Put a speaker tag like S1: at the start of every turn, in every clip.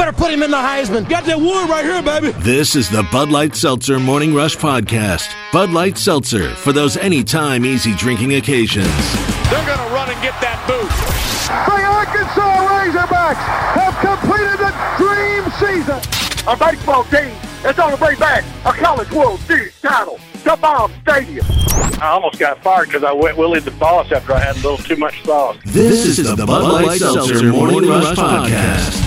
S1: better put him in the Heisman.
S2: Got that wood right here, baby.
S3: This is the Bud Light Seltzer Morning Rush Podcast. Bud Light Seltzer, for those anytime easy drinking occasions.
S4: They're going to run and get that boot.
S5: The Arkansas Razorbacks have completed the dream season.
S6: A baseball team is on the way back a College World Series title to Baum Stadium.
S4: I almost got fired because I went Willie the Boss after I had a little too much sauce.
S3: This is the Bud Light Seltzer Morning Rush Podcast.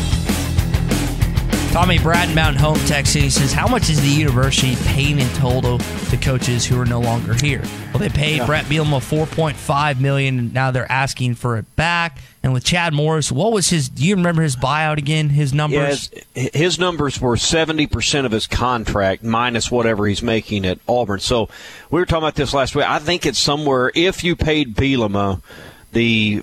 S7: Tommy Brad in Mountain Home texting. He says, how much is the university paying in total to coaches who are no longer here? Well, they paid Brett Bielema $4.5 million, and now they're asking for it back. And with Chad Morris, what was his? Do you remember his buyout again? His numbers?
S8: Yes, his numbers were 70% of his contract minus whatever he's making at Auburn. So we were talking about this last week. I think it's somewhere. If you paid Bielema the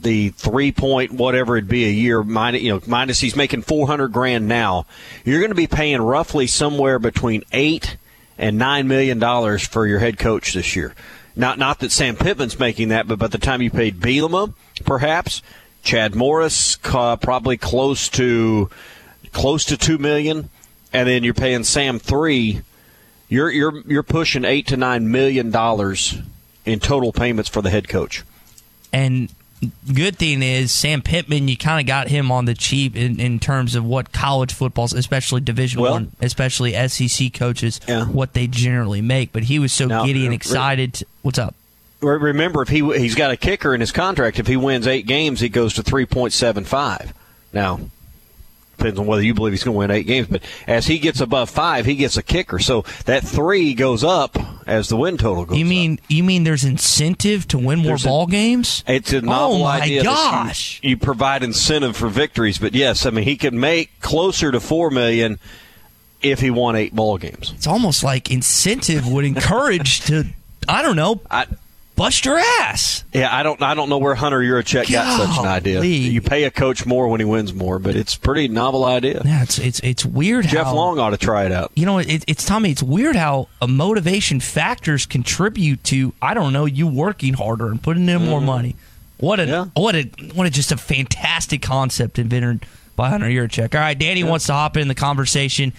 S8: 3 point whatever it'd be a year minus he's making $400,000 now, you're going to be paying roughly somewhere between $8 and $9 million for your head coach this year. Not that Sam Pittman's making that, but by the time you paid Bielema, perhaps Chad Morris probably close to $2 million, and then you're paying Sam $3 million. You're pushing $8 to $9 million in total payments for the head coach.
S7: And good thing is Sam Pittman, you kind of got him on the cheap in terms of what college footballs, especially Division I, especially SEC coaches, what they generally make. But he was so giddy and excited. What's up?
S8: Remember, if he's got a kicker in his contract, if he wins 8 games, he goes to 3.75. Now, depends on whether you believe he's going to win 8 games, but as he gets above 5, he gets a kicker. So that 3 goes up as the win total goes up.
S7: You mean there's incentive to win more ball games?
S8: It's a novel idea.
S7: Oh, my gosh.
S8: You provide incentive for victories. But, yes, I mean, he could make closer to $4 million if he won 8 ball games.
S7: It's almost like incentive would encourage to, I don't know, bust your ass.
S8: Yeah, I don't know where Hunter Yurachek got such an idea. You pay a coach more when he wins more, but it's a pretty novel idea.
S7: Yeah, it's weird how
S8: Jeff Long ought to try it out.
S7: You know, it's Tommy, it's weird how motivation factors contribute to, I don't know, you working harder and putting in more money. What a just a fantastic concept invented by Hunter Yurachek. All right, Danny wants to hop in the conversation.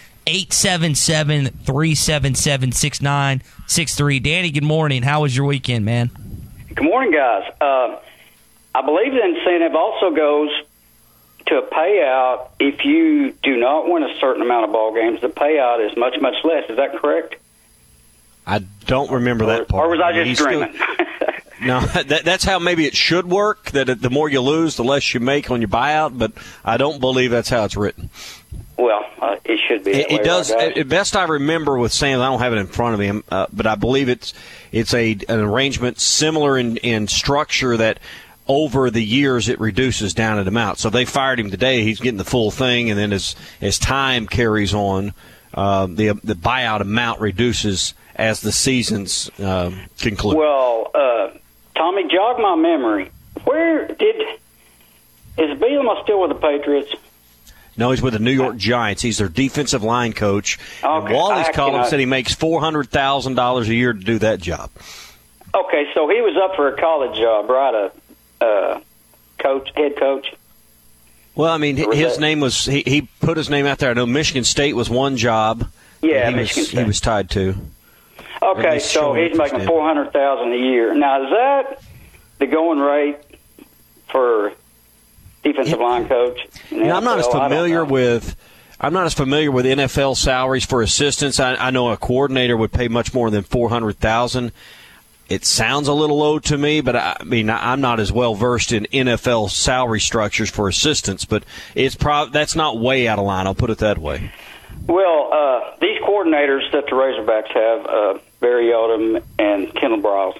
S7: 877-377-6963. Danny, good morning. How was your weekend, man?
S9: Good morning, guys. I believe the incentive also goes to a payout. If you do not win a certain amount of ball games, the payout is much, much less. Is that correct?
S8: I don't remember that part.
S9: Or was I just dreaming?
S8: No, that's how maybe it should work, that the more you lose, the less you make on your buyout, but I don't believe that's how it's written.
S9: Well, it should be.
S8: It does. Best I remember with Sam, I don't have it in front of him, but I believe it's an arrangement similar in structure that over the years it reduces down in amount. So they fired him today; he's getting the full thing, and then as time carries on, the buyout amount reduces as the seasons conclude.
S9: Well, Tommy, jog my memory. Is Bielema still with the Patriots?
S8: No, he's with the New York Giants. He's their defensive line coach. Okay. And Wally's column said he makes $400,000 a year to do that job.
S9: Okay, so he was up for a college job, right? Head coach.
S8: Well, I mean, his name was he put his name out there. I know Michigan State was one job.
S9: Yeah, Michigan State.
S8: He was tied to.
S9: Okay, so he's making $400,000 a year. Now, is that the going rate for defensive line coach?
S8: I'm not as familiar with NFL salaries for assistants. I know a coordinator would pay much more than $400,000. It sounds a little low to me, but I'm not as well versed in NFL salary structures for assistants. But that's not way out of line. I'll put it that way.
S9: Well, these coordinators that the Razorbacks have, Barry Odom and Kendall Briles,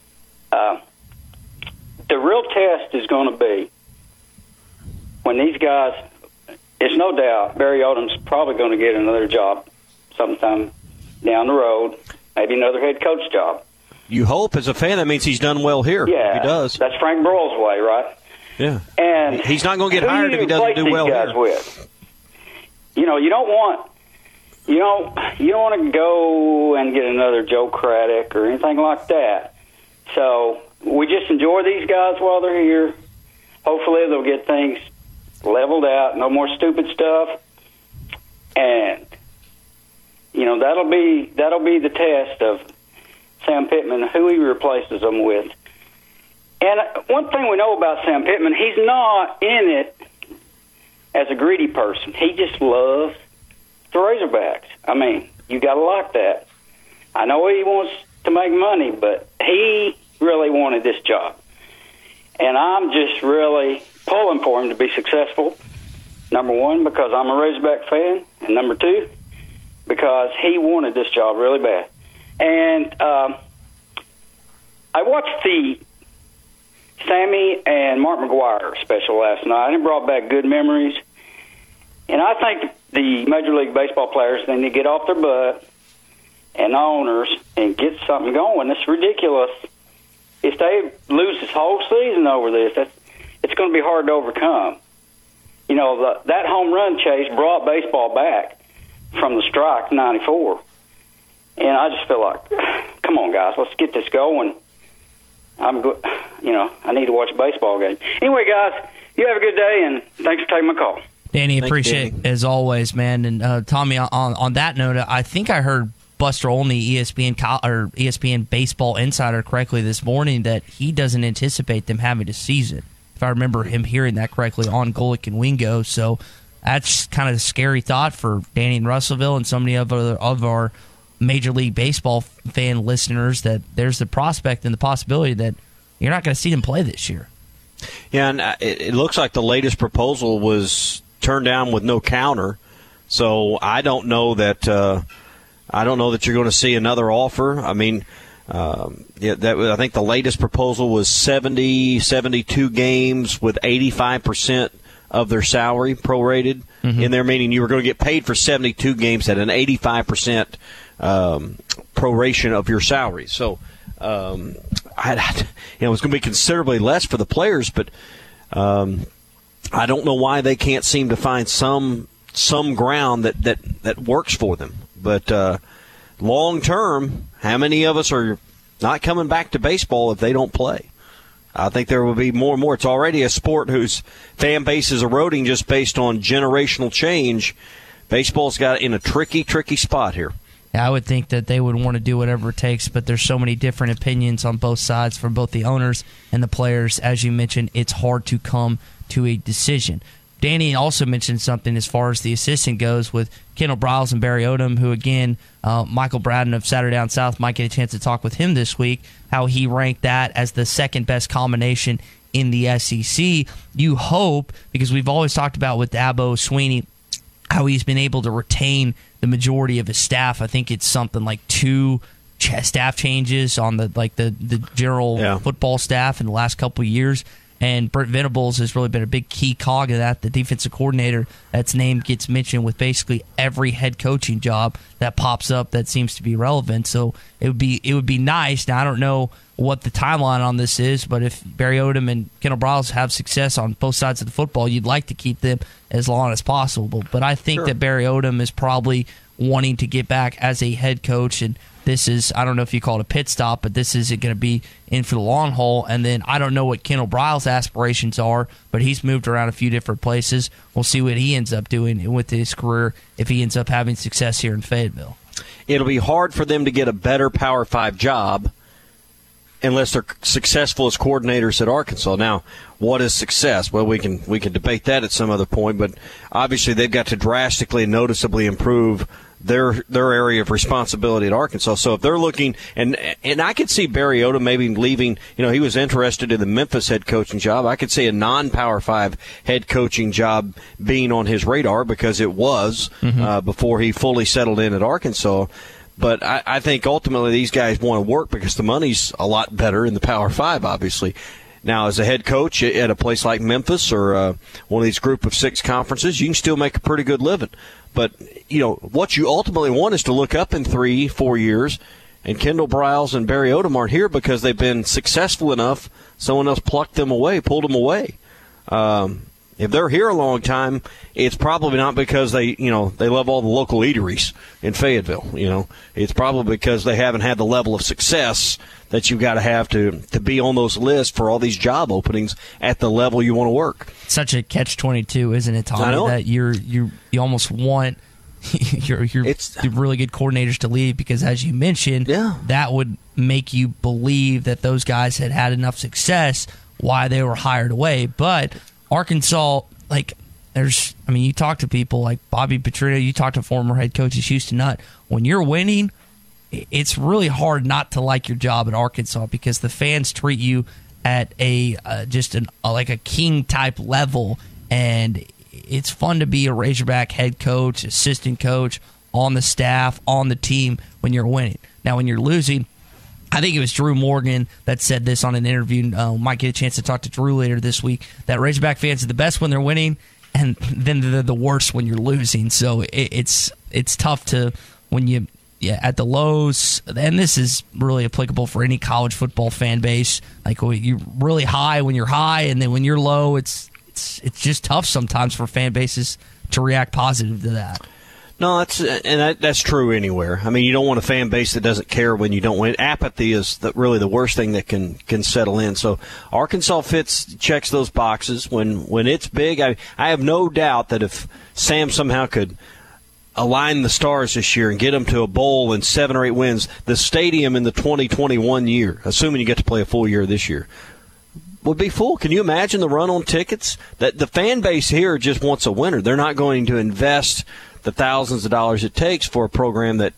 S9: the real test is going to be when these guys, it's no doubt, Barry Odom's probably going to get another job sometime down the road, maybe another head coach job.
S8: You hope, as a fan, that means he's done well here.
S9: Yeah,
S8: if he does.
S9: That's Frank Broyles' way, right?
S8: Yeah.
S9: And
S8: he's not going to get hired if he doesn't do well here.
S9: With? You know, you don't want to go and get another Joe Craddock or anything like that. So we just enjoy these guys while they're here. Hopefully they'll get things leveled out, no more stupid stuff, and that'll be the test of Sam Pittman, who he replaces them with. And one thing we know about Sam Pittman, he's not in it as a greedy person. He just loves the Razorbacks. I mean, you got to like that. I know he wants to make money, but he really wanted this job. And I'm just really pulling for him to be successful. Number one, because I'm a Razorback fan, and number two, because he wanted this job really bad. And I watched the Sammy and Mark McGwire special last night, and it brought back good memories. And I think the Major League Baseball players, they need to get off their butt, and the owners, and get something going. It's ridiculous. If they lose this whole season over this, it's going to be hard to overcome. That home run chase brought baseball back from the strike in '94. And I just feel like, come on, guys, let's get this going. I need to watch a baseball game. Anyway, guys, you have a good day, and thanks for taking my call.
S7: Danny, appreciate it as always, man. And Tommy, on that note, I think I heard Buster Olney, ESPN Baseball Insider, correctly this morning that he doesn't anticipate them having a season. If I remember him hearing that correctly on Golic and Wingo, so that's kind of a scary thought for Danny in Russellville and so many of our Major League Baseball fan listeners, that there's the prospect and the possibility that you're not going to see them play this year.
S8: Yeah, and it looks like the latest proposal was turned down with no counter. So I don't know that you're going to see another offer. I mean, I think the latest proposal was 72 games with 85% of their salary prorated in there, meaning you were going to get paid for 72 games at an 85% proration of your salary. So, it was going to be considerably less for the players, but I don't know why they can't seem to find some ground that works for them. But long term, how many of us are not coming back to baseball if they don't play? I think there will be more and more. It's already a sport whose fan base is eroding just based on generational change. Baseball's got in a tricky spot here.
S7: Yeah, I would think that they would want to do whatever it takes, but there's so many different opinions on both sides from both the owners and the players. As you mentioned, it's hard to come to a decision. Danny also mentioned something as far as the assistant goes with Kendall Briles and Barry Odom, who, again, Michael Braden of Saturday Down South might get a chance to talk with him this week, how he ranked that as the second-best combination in the SEC. You hope, because we've always talked about with Dabo Swinney, how he's been able to retain the majority of his staff. I think it's something like 2 staff changes on the general football staff in the last couple of years. And Brent Venables has really been a big key cog of that. The defensive coordinator, that's name gets mentioned with basically every head coaching job that pops up that seems to be relevant. So it would be nice. Now, I don't know what the timeline on this is, but if Barry Odom and Kendall Briles have success on both sides of the football, you'd like to keep them as long as possible. But I think that Barry Odom is probably wanting to get back as a head coach, and this is, I don't know if you call it a pit stop, but this is going to be in for the long haul. And then I don't know what Kendall Briles' aspirations are, but he's moved around a few different places. We'll see what he ends up doing with his career if he ends up having success here in Fayetteville. It'll
S8: be hard for them to get a better Power 5 job unless they're successful as coordinators at Arkansas. Now, what is success? Well, we can debate that at some other point, but obviously they've got to drastically and noticeably improve their area of responsibility at Arkansas. So if they're looking, and I could see Barry Odom maybe leaving, he was interested in the Memphis head coaching job. I could see a non-Power 5 head coaching job being on his radar because it was before he fully settled in at Arkansas. But I think ultimately these guys want to work because the money's a lot better in the Power 5, obviously. Now, as a head coach at a place like Memphis or one of these group of 6 conferences, you can still make a pretty good living. But, what you ultimately want is to look up in 3-4 years, and Kendall Briles and Barry Odom aren't here because they've been successful enough, someone else plucked them away, pulled them away. If they're here a long time, it's probably not because they love all the local eateries in Fayetteville. It's probably because they haven't had the level of success that you've got to have to be on those lists for all these job openings at the level you want to work.
S7: Such a catch-22, isn't it, Tommy?
S8: I know.
S7: That you almost want your really good coordinators to leave because, as you mentioned, that would make you believe that those guys had enough success why they were hired away. But Arkansas, you talk to people like Bobby Petrino, you talk to former head coaches Houston Nutt. When you're winning, it's really hard not to like your job at Arkansas because the fans treat you at a king type level, and it's fun to be a Razorback head coach, assistant coach, on the staff, on the team when you're winning. Now, when you're losing, I think it was Drew Morgan that said this on an interview. Might get a chance to talk to Drew later this week, that Razorback fans are the best when they're winning, and then they're the worst when you're losing. So it's tough to, when you at the lows, and this is really applicable for any college football fan base. Like, you're really high when you're high, and then when you're low, it's just tough sometimes for fan bases to react positive to that.
S8: No, that's true anywhere. I mean, you don't want a fan base that doesn't care when you don't win. Apathy is really the worst thing that can settle in. So Arkansas checks those boxes when it's big. I have no doubt that if Sam somehow could align the stars this year and get them to a bowl and 7 or 8 wins, the stadium in the 2021 year, assuming you get to play a full year this year, would be full. Can you imagine the run on tickets? That the fan base here just wants a winner. They're not going to invest the thousands of dollars it takes for a program that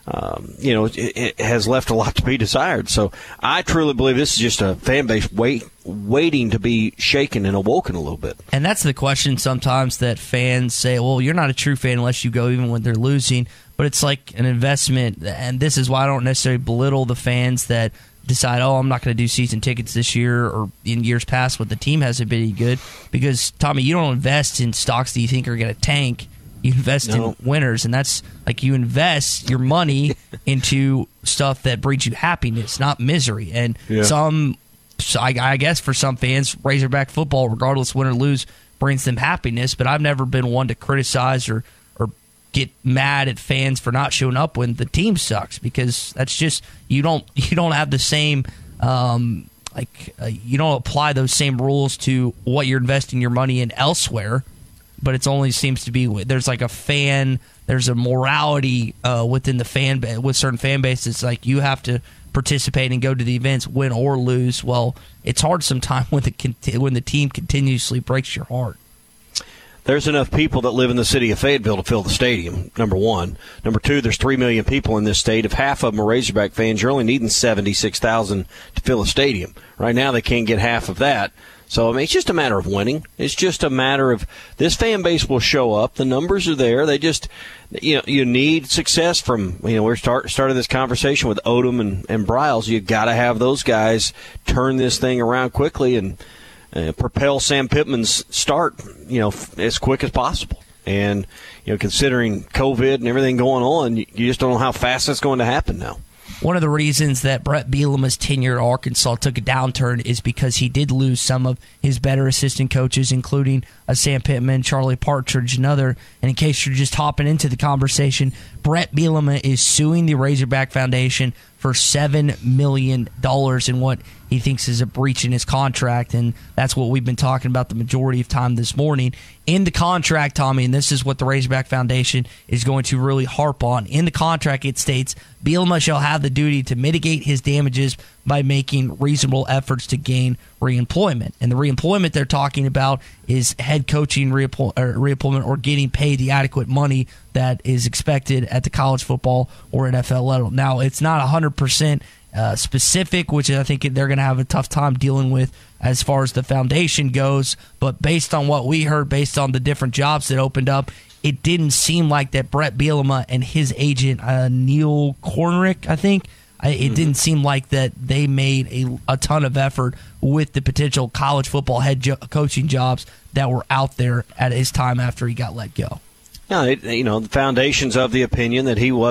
S8: it has left a lot to be desired. So I truly believe this is just a fan base waiting to be shaken and awoken a little bit.
S7: And that's the question sometimes that fans say, well, you're not a true fan unless you go even when they're losing. But it's like an investment, and this is why I don't necessarily belittle the fans that decide, I'm not going to do season tickets this year or in years past when the team hasn't been any good. Because, Tommy, you don't invest in stocks that you think are going to tank. You invest in winners, and that's like you invest your money into stuff that brings you happiness, not misery. And I guess for some fans, Razorback football, regardless win or lose, brings them happiness. But I've never been one to criticize or get mad at fans for not showing up when the team sucks, because that's just you don't have the same you don't apply those same rules to what you're investing your money in elsewhere. But it only seems to be there's a morality within the fan with certain fan bases. Like you have to participate and go to the events, win or lose. Well, it's hard sometimes when the team continuously breaks your heart.
S8: There's enough people that live in the city of Fayetteville to fill the stadium, number one. Number two, there's 3 million people in this state. If half of them are Razorback fans, you're only needing 76,000 to fill a stadium. Right now they can't get half of that. So, I mean, it's just a matter of winning. It's just a matter of this fan base will show up. The numbers are there. They just, you need success from, we started this conversation with Odom and Briles. You've got to have those guys turn this thing around quickly and propel Sam Pittman's start, as quick as possible. And, considering COVID and everything going on, you just don't know how fast that's going to happen now.
S7: One of the reasons that Brett Bielema's tenure at Arkansas took a downturn is because he did lose some of his better assistant coaches, including Sam Pittman, Charlie Partridge, and other. And in case you're just hopping into the conversation, Brett Bielema is suing the Razorback Foundation for $7 million in what he thinks is a breach in his contract, and that's what we've been talking about the majority of time this morning. In the contract, Tommy, and this is what the Razorback Foundation is going to really harp on, in the contract it states, Bielema shall have the duty to mitigate his damages by making reasonable efforts to gain reemployment. And the reemployment they're talking about is head coaching reemployment or getting paid the adequate money that is expected at the college football or NFL level. Now, it's not 100% specific, which I think they're going to have a tough time dealing with as far as the foundation goes. But based on what we heard, based on the different jobs that opened up, it didn't seem like that Brett Bielema and his agent, Neil Kornrick, I think, it didn't seem like that they made a ton of effort with the potential college football head coaching jobs that were out there at his time after he got let go.
S8: Yeah, the foundation's of the opinion that he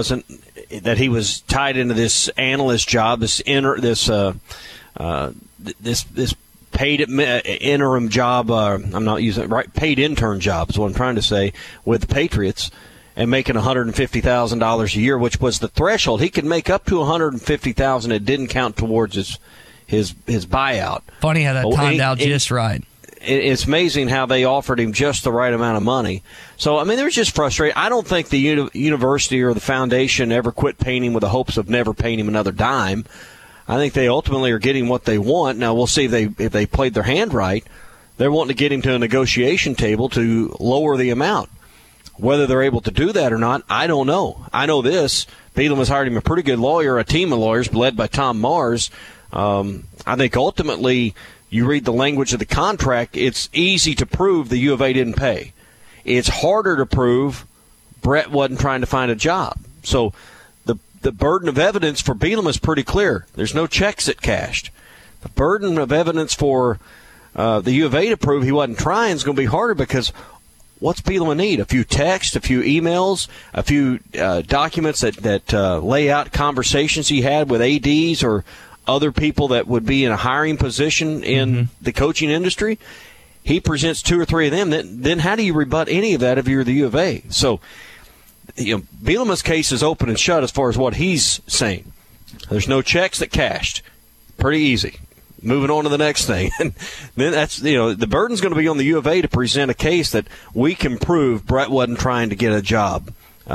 S8: was tied into this analyst job, this paid interim job. I'm not using it right. Paid intern job is what I'm trying to say with the Patriots, and making $150,000 a year, which was the threshold. He could make up to $150,000. It didn't count towards his buyout.
S7: Funny how that timed out just right.
S8: It's amazing how they offered him just the right amount of money. So, I mean, they're just frustrated. I don't think the university or the foundation ever quit paying him with the hopes of never paying him another dime. I think they ultimately are getting what they want. Now, we'll see if they played their hand right. They're wanting to get him to a negotiation table to lower the amount. Whether they're able to do that or not, I don't know. I know this. Bielema has hired him a pretty good lawyer, a team of lawyers led by Tom Mars. I think ultimately, you read the language of the contract, it's easy to prove the U of A didn't pay. It's harder to prove Brett wasn't trying to find a job. So the burden of evidence for Bielema is pretty clear. There's no checks that cashed. The burden of evidence for the U of A to prove he wasn't trying is going to be harder because what's Bielema need? A few texts, a few emails, a few documents that lay out conversations he had with ADs or other people that would be in a hiring position in the coaching industry. He presents 2 or 3 of them. Then how do you rebut any of that if you're the U of A? So, Bielema's case is open and shut as far as what he's saying. There's no checks that cashed. Pretty easy. Moving on to the next thing. And then that's, the burden's going to be on the U of A to present a case that we can prove Brett wasn't trying to get a job.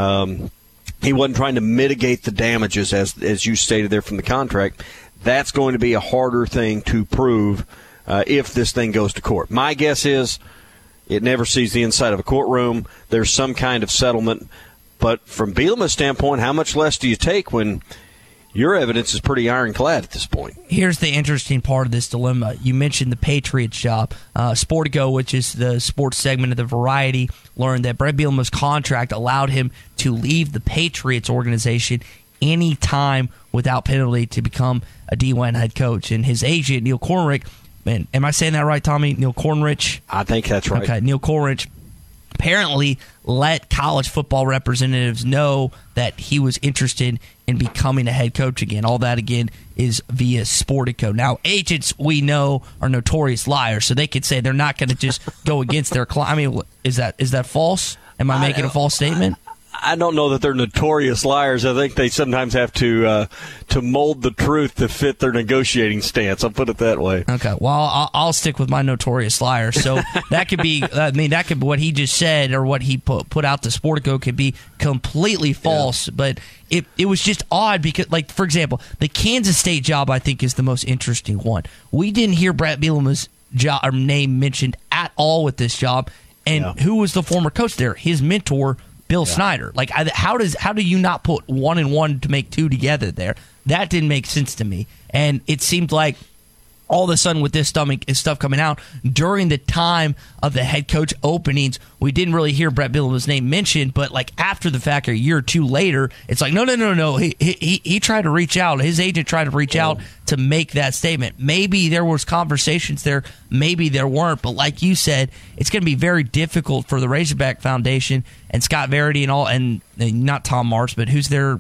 S8: He wasn't trying to mitigate the damages, as you stated there from the contract. That's going to be a harder thing to prove if this thing goes to court. My guess is it never sees the inside of a courtroom. There's some kind of settlement. But from Bielema's standpoint, how much less do you take when your evidence is pretty ironclad at this point?
S7: Here's the interesting part of this dilemma. You mentioned the Patriots job. Sportico, which is the sports segment of the Variety, learned that Brett Bielema's contract allowed him to leave the Patriots organization any time without penalty to become a D1 head coach. And his agent, Neil Kornrich, man, am I saying that right, Tommy? Neil Kornrich?
S8: I think that's right.
S7: Okay, Neil Kornrich apparently let college football representatives know that he was interested in becoming a head coach again. All that, again, is via Sportico. Now, agents, we know, are notorious liars, so they could say they're not going to just go against their client. I mean, is that false? Am I making a false statement?
S8: I don't know that they're notorious liars. I think they sometimes have to mold the truth to fit their negotiating stance. I'll put it that way.
S7: Okay. Well, I'll stick with my notorious liar. So that could be. I mean, that could be what he just said or what he put out to Sportico could be completely false. Yeah. But it was just odd because, like, for example, the Kansas State job I think is the most interesting one. We didn't hear Brett Bielema's job or name mentioned at all with this job, and who was the former coach there? His mentor, Bill Snyder. Like, how do you not put 1 and 1 to make 2 together there? That didn't make sense to me. And it seemed like all of a sudden with this stuff coming out during the time of the head coach openings, we didn't really hear Brett Bielema's name mentioned. But like after the fact, a year or two later, it's like no. He tried to reach out. His agent tried to reach out to make that statement. Maybe there was conversations there. Maybe there weren't. But like you said, it's going to be very difficult for the Razorback Foundation and Scott Verity and all, and not Tom Mars, but who's their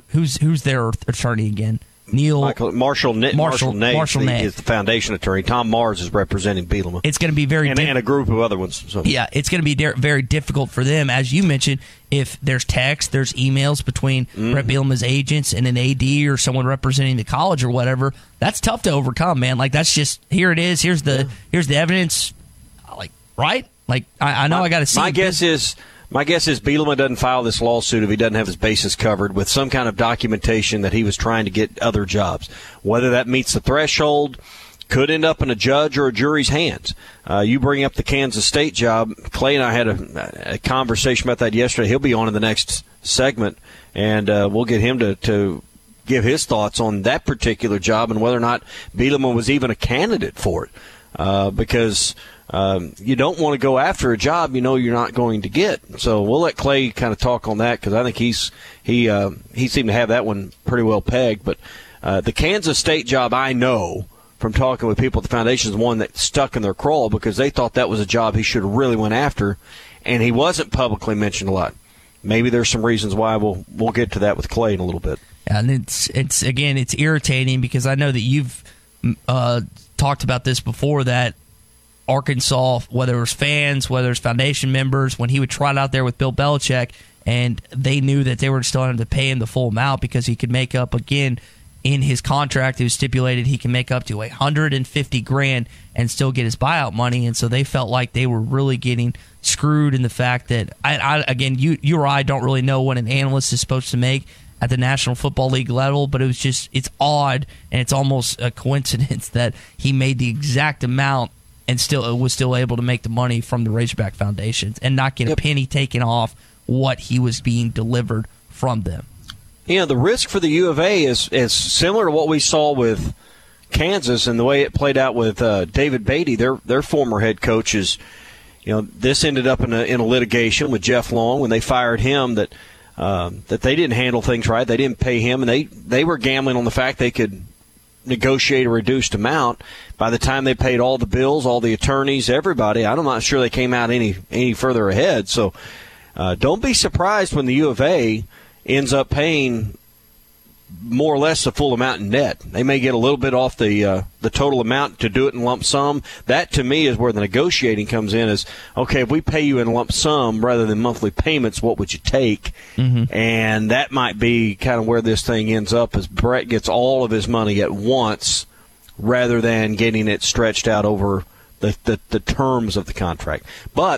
S7: attorney again?
S8: Marshall Nate is the foundation attorney. Tom Mars is representing Bielema.
S7: It's going to be very
S8: and a group of other ones. So.
S7: Yeah, it's going to be very difficult for them, as you mentioned. If there's text, there's emails between Brett Bielema's agents and an AD or someone representing the college or whatever. That's tough to overcome, man. Like that's just here it is. Here's the evidence. Like right? Like I know I got to see.
S8: My guess is Bielema doesn't file this lawsuit if he doesn't have his bases covered with some kind of documentation that he was trying to get other jobs. Whether that meets the threshold could end up in a judge or a jury's hands. You bring up the Kansas State job. Clay and I had a conversation about that yesterday. He'll be on in the next segment, and we'll get him to give his thoughts on that particular job and whether or not Bielema was even a candidate for it. Because you don't want to go after a job you know you're not going to get. So we'll let Clay kind of talk on that because I think he seemed to have that one pretty well pegged. But the Kansas State job, I know from talking with people at the foundation, is one that stuck in their craw because they thought that was a job he should have really went after, and he wasn't publicly mentioned a lot. Maybe there's some reasons why. We'll get to that with Clay in a little bit.
S7: And it's irritating because I know that you've talked about this before, that Arkansas, whether it was fans, whether it was foundation members, when he would trot out there with Bill Belichick, and they knew that they were still having to pay him the full amount because he could make up, again, in his contract, it was stipulated he can make up to $150,000 and still get his buyout money. And so they felt like they were really getting screwed in the fact that, again, you or I don't really know what an analyst is supposed to make at the National Football League level, but it's odd, and it's almost a coincidence that he made the exact amount and was still able to make the money from the Razorback Foundations and not get a penny taken off what he was being delivered from them.
S8: The risk for the U of A is similar to what we saw with Kansas and the way it played out with David Beatty, their former head coaches. This ended up in a litigation with Jeff Long when they fired him that they didn't handle things right. They didn't pay him, and they were gambling on the fact they could negotiate a reduced amount. By the time they paid all the bills, all the attorneys, everybody, I'm not sure they came out any further ahead. So don't be surprised when the U of A ends up paying more or less the full amount in net. They may get a little bit off the total amount to do it in lump sum. That, to me, is where the negotiating comes in is, okay, if we pay you in lump sum rather than monthly payments, what would you take? Mm-hmm. And that might be kind of where this thing ends up, as Brett gets all of his money at once rather than getting it stretched out over the terms of the contract. But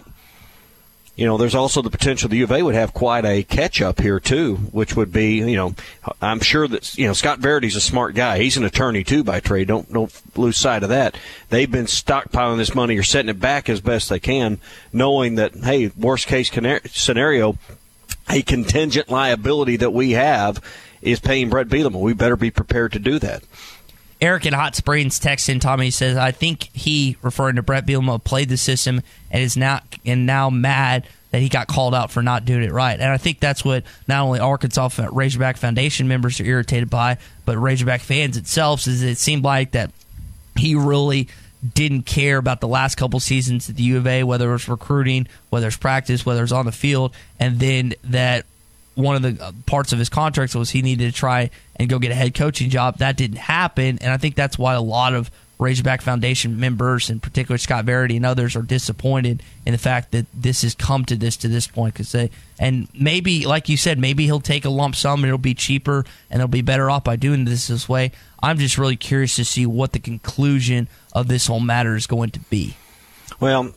S8: there's also the potential the U of A would have quite a catch-up here, too, which would be, I'm sure that, Scott Verity's a smart guy. He's an attorney, too, by trade. Don't lose sight of that. They've been stockpiling this money or setting it back as best they can, knowing that, hey, worst-case scenario, a contingent liability that we have is paying Brett Bielema. We better be prepared to do that.
S7: Eric in Hot Springs texts in, Tommy, says, I think he, referring to Brett Bielema, played the system and is now mad that he got called out for not doing it right. And I think that's what not only Arkansas Razorback Foundation members are irritated by, but Razorback fans itself, is it seemed like that he really didn't care about the last couple seasons at the U of A, whether it was recruiting, whether it's practice, whether it's on the field, and then that one of the parts of his contract was he needed to try and go get a head coaching job. That didn't happen, and I think that's why a lot of Razorback Foundation members, in particular Scott Verity and others, are disappointed in the fact that this has come to this point. And maybe, like you said, maybe he'll take a lump sum and it'll be cheaper and they'll be better off by doing this way. I'm just really curious to see what the conclusion of this whole matter is going to be.
S8: Well,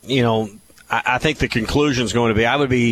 S8: I think the conclusion is going to be,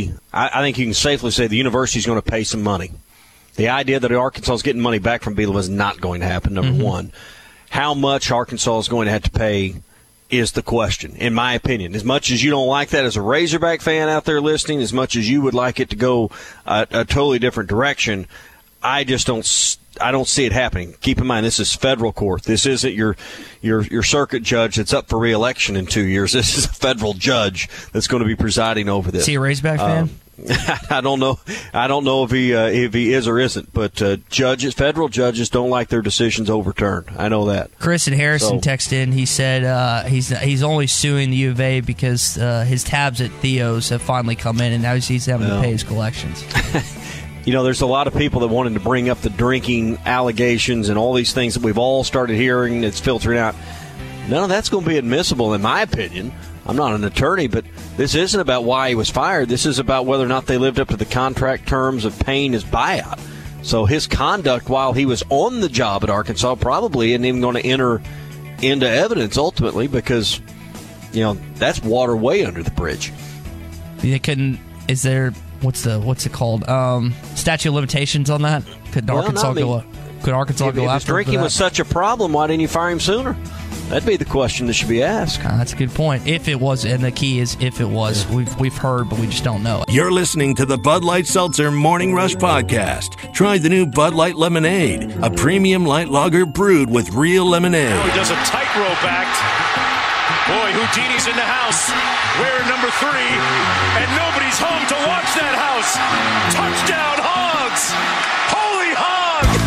S8: I think you can safely say the university is going to pay some money. The idea that Arkansas is getting money back from Bielema is not going to happen, number one. How much Arkansas is going to have to pay is the question, in my opinion. As much as you don't like that as a Razorback fan out there listening, as much as you would like it to go a totally different direction, I just don't see it happening. Keep in mind, this is federal court. This isn't your circuit judge that's up for re-election in 2 years. This is a federal judge that's going to be presiding over this.
S7: Is he a Razorback fan?
S8: I don't know if he is or isn't, but federal judges don't like their decisions overturned. I know that.
S7: Chris and Harrison texted in. He said he's only suing the U of A because his tabs at Theo's have finally come in, and now he's having to pay his collections.
S8: There's a lot of people that wanted to bring up the drinking allegations and all these things that we've all started hearing that's filtering out. None of that's going to be admissible, in my opinion. I'm not an attorney, but this isn't about why he was fired. This is about whether or not they lived up to the contract terms of paying his buyout. So his conduct while he was on the job at Arkansas probably isn't even going to enter into evidence ultimately because, that's water way under the bridge.
S7: They couldn't. Is there what's it called? Statute of limitations on that? Could Arkansas go after?
S8: If drinking was such a problem, why didn't you fire him sooner? That'd be the question that should be asked.
S7: That's a good point. If it was, and the key is if it was. We've heard, but we just don't know.
S3: You're listening to the Bud Light Seltzer Morning Rush Podcast. Try the new Bud Light Lemonade, a premium light lager brewed with real lemonade.
S1: Now he does a tightrope act. Boy, Houdini's in the house. We're number 3, and nobody's home to watch that house. Touchdown, Hogs! Holy Hogs!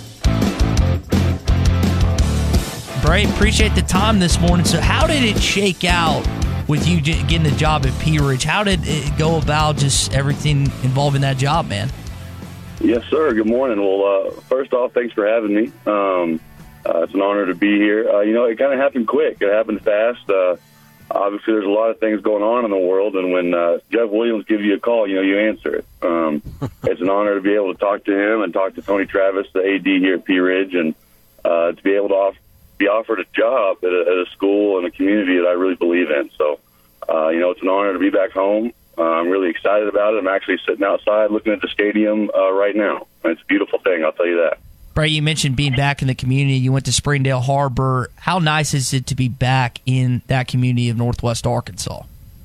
S7: Bray, appreciate the time this morning. So how did it shake out with you getting the job at Pea Ridge? How did it go about, just everything involving that job, man?
S2: Yes, sir. Good morning. Well, first off, thanks for having me. It's an honor to be here. It kind of happened quick. It happened fast. obviously there's a lot of things going on in the world, and when Jeff Williams gives you a call, you answer it. It's an honor to be able to talk to him and talk to Tony Travis, the AD here at Pea Ridge, and to be able to be offered a job at a school and a community that I really believe in. So, it's an honor to be back home. I'm really excited about it. I'm actually sitting outside looking at the stadium right now. It's a beautiful thing, I'll tell you that.
S7: Brett, you mentioned being back in the community. You went to Springdale Harbor. How nice is it to be back in that community of Northwest Arkansas?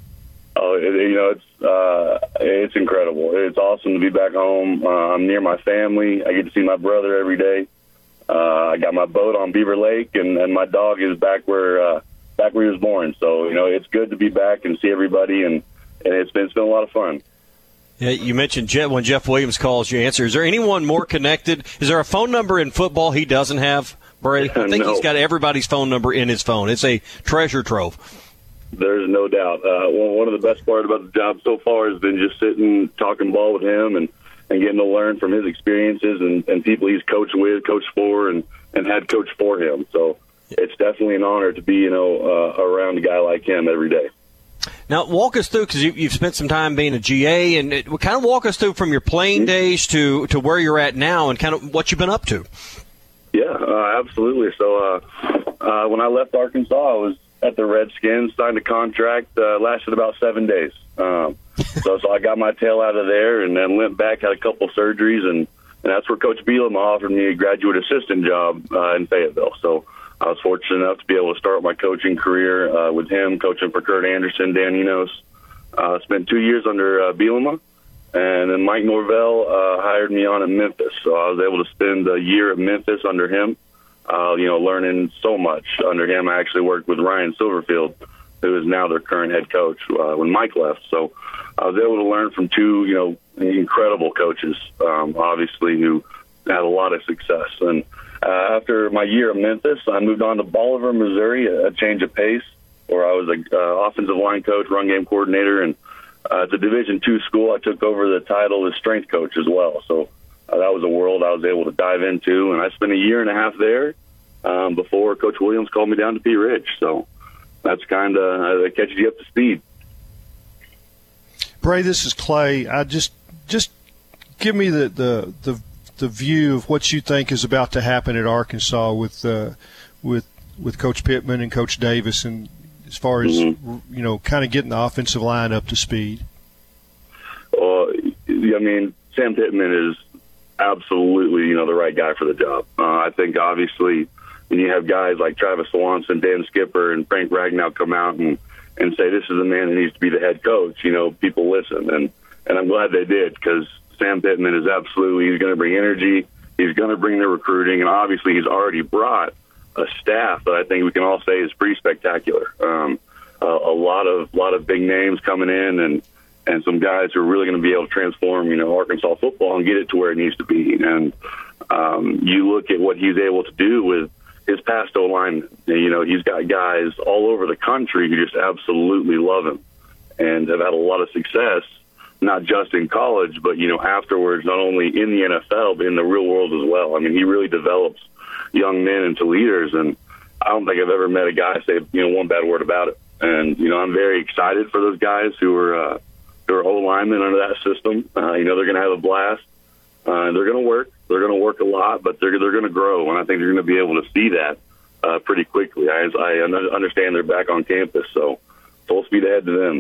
S2: Oh, it's incredible. It's awesome to be back home. I'm near my family. I get to see my brother every day. I got my boat on Beaver Lake, and my dog is back where he was born. So, it's good to be back and see everybody, and it's been a lot of fun.
S8: Yeah, you mentioned when Jeff Williams calls, you answer. Is there anyone more connected? Is there a phone number in football he doesn't have, Brady? I think He's got everybody's phone number in his phone. It's a treasure trove.
S2: There's no doubt. One of the best part about the job so far has been just sitting, talking ball with him, and getting to learn from his experiences and people he's coached with, coached for, and had coached for him. So it's definitely an honor to be, around a guy like him every day.
S8: Now, walk us through, because you've spent some time being a GA, and kind of walk us through from your playing days to where you're at now and kind of what you've been up to.
S2: Yeah, absolutely. So when I left Arkansas, I was at the Redskins, signed a contract, lasted about 7 days. So I got my tail out of there and then went back, had a couple surgeries, and that's where Coach Bielema offered me a graduate assistant job in Fayetteville. So I was fortunate enough to be able to start my coaching career with him, coaching for Kurt Anderson, Dan Enos. Spent 2 years under Bielema, and then Mike Norvell hired me on at Memphis. So I was able to spend a year at Memphis under him, learning so much under him. I actually worked with Ryan Silverfield, who is now their current head coach, when Mike left. So I was able to learn from two, incredible coaches, obviously, who had a lot of success. And after my year at Memphis, I moved on to Bolivar, Missouri, a change of pace, where I was an offensive line coach, run game coordinator, and at the Division II school, I took over the title as strength coach as well. So that was a world I was able to dive into, and I spent a year and a half there before Coach Williams called me down to Pea Ridge. So that's kind of that catches you up to speed.
S10: Bray, this is Clay. I just give me the view of what you think is about to happen at Arkansas with Coach Pittman and Coach Davis, and as far as kind of getting the offensive line up to speed.
S2: Sam Pittman is absolutely the right guy for the job. I think obviously when you have guys like Travis Swanson, Dan Skipper, and Frank Ragnow come out and say this is the man that needs to be the head coach, people listen, and I'm glad they did, because Sam Pittman is absolutely, he's going to bring energy, he's going to bring the recruiting, and obviously he's already brought a staff that I think we can all say is pretty spectacular. A lot of big names coming in, and some guys who are really going to be able to transform, Arkansas football and get it to where it needs to be. And you look at what he's able to do with his past O-line. He's got guys all over the country who just absolutely love him and have had a lot of success, not just in college, but, afterwards, not only in the NFL, but in the real world as well. I mean, he really develops young men into leaders, and I don't think I've ever met a guy say, one bad word about it. And, I'm very excited for those guys who are O-linemen under that system. They're going to have a blast. They're going to work. They're going to work a lot, but they're going to grow, and I think they're going to be able to see that pretty quickly. I understand they're back on campus, so full speed ahead to them.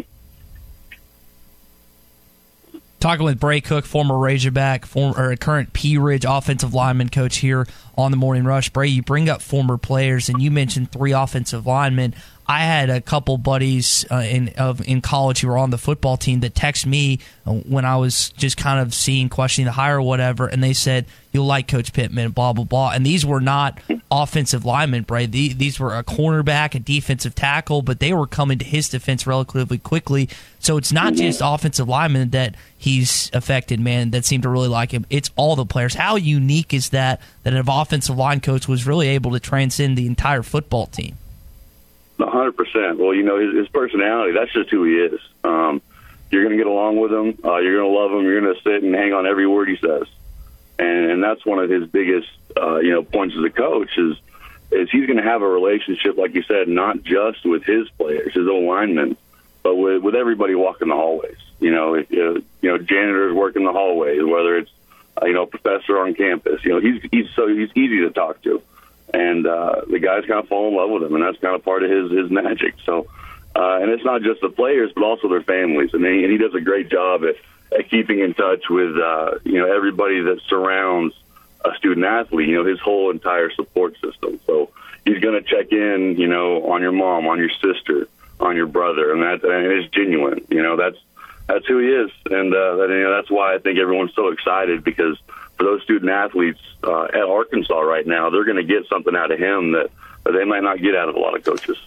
S7: Talking with Bray Cook, former Razorback, current Pea Ridge offensive lineman coach here on the Morning Rush. Bray, you bring up former players, and you mentioned 3 offensive linemen. I had a couple buddies in college who were on the football team that texted me when I was just kind of questioning the hire or whatever, and they said, you'll like Coach Pittman, blah, blah, blah. And these were not offensive linemen, Bray. These were a cornerback, a defensive tackle, but they were coming to his defense relatively quickly. So it's not just offensive linemen that he's affected, man, that seem to really like him. It's all the players. How unique is that an offensive line coach was really able to transcend the entire football team?
S2: 100%. Well, his personality, that's just who he is. You're going to get along with him. You're going to love him. You're going to sit and hang on every word he says. And that's one of his biggest, points as a coach is is he's going to have a relationship, like you said, not just with his players, his own linemen, but with everybody walking the hallways. Janitors working the hallways, whether it's professor on campus. He's easy to talk to, and the guys kind of fall in love with him, and that's kind of part of his magic. So, and it's not just the players, but also their families, and he does a great job at keeping in touch with everybody that surrounds a student athlete. His whole entire support system. So he's going to check in, on your mom, on your sister, on your brother, and it's genuine. That's who he is, and that's why I think everyone's so excited, because for those student athletes at Arkansas right now, they're going to get something out of him that they might not get out of a lot of coaches.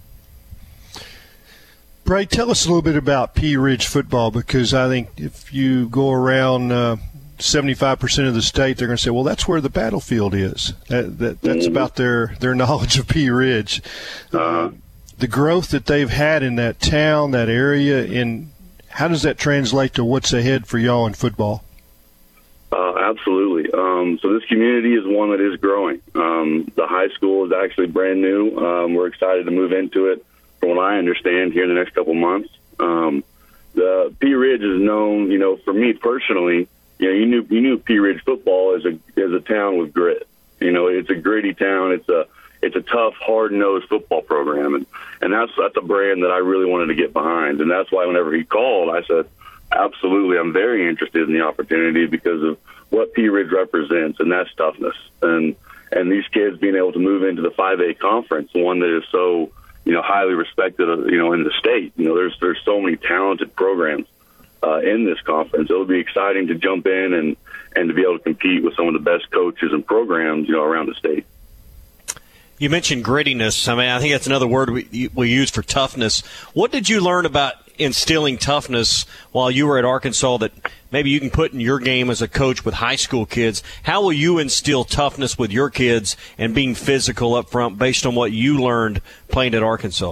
S10: Bray, tell us a little bit about Pea Ridge football, because I think if you go around 75% of the state, they're going to say, well, that's where the battlefield is. That's about their knowledge of Pea Ridge. The growth that they've had in that town, that area, and how does that translate to what's ahead for y'all in football?
S2: Absolutely. So this community is one that is growing. The high school is actually brand new. We're excited to move into it, from what I understand, here in the next couple months. The Pea Ridge is known, for me personally, you knew Pea Ridge football as a town with grit. It's a gritty town. It's a tough, hard-nosed football program, and that's a brand that I really wanted to get behind. And that's why whenever he called, I said, absolutely, I'm very interested in the opportunity because of what Pea Ridge represents, and that's toughness. And these kids being able to move into the 5A conference, one that is so highly respected, in the state. There's so many talented programs in this conference. It'll be exciting to jump in and to be able to compete with some of the best coaches and programs, around the state.
S8: You mentioned grittiness. I think that's another word we use for toughness. What did you learn about instilling toughness while you were at Arkansas that maybe you can put in your game as a coach with high school kids? How will you instill toughness with your kids and being physical up front based on what you learned playing at Arkansas?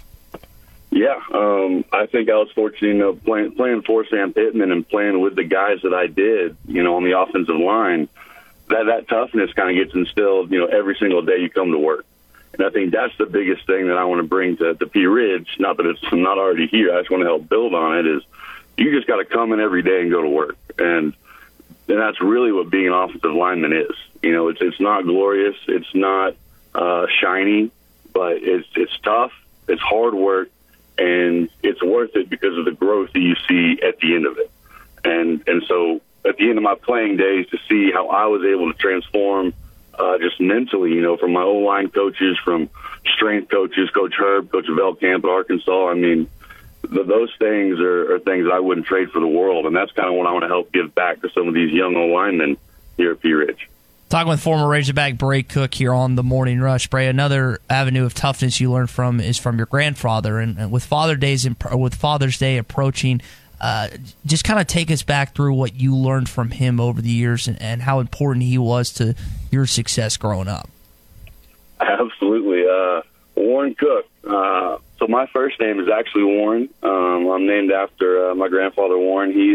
S2: Yeah, I think I was fortunate, playing for Sam Pittman and playing with the guys that I did, on the offensive line. That toughness kind of gets instilled, every single day you come to work. And I think that's the biggest thing that I want to bring to Pea Ridge. Not that it's not already here. I just want to help build on it. Is you just got to come in every day and go to work. And that's really what being an offensive lineman is. It's not glorious. It's not shiny, but it's tough. It's hard work. And it's worth it because of the growth that you see at the end of it. And so at the end of my playing days, to see how I was able to transform just mentally, from my O-line coaches, from strength coaches, Coach Herb, Coach Veldkamp at Arkansas. I mean, those things are things I wouldn't trade for the world, and that's kind of what I want to help give back to some of these young O-linemen here at Pea Ridge.
S7: Talking with former Razorback Bray Cook here on the Morning Rush. Bray, another avenue of toughness you learned from is from your grandfather, and with Father's Day approaching, just kind of take us back through what you learned from him over the years and how important he was to your success growing up.
S2: Absolutely. Warren Cook. So my first name is actually Warren. I'm named after my grandfather, Warren. He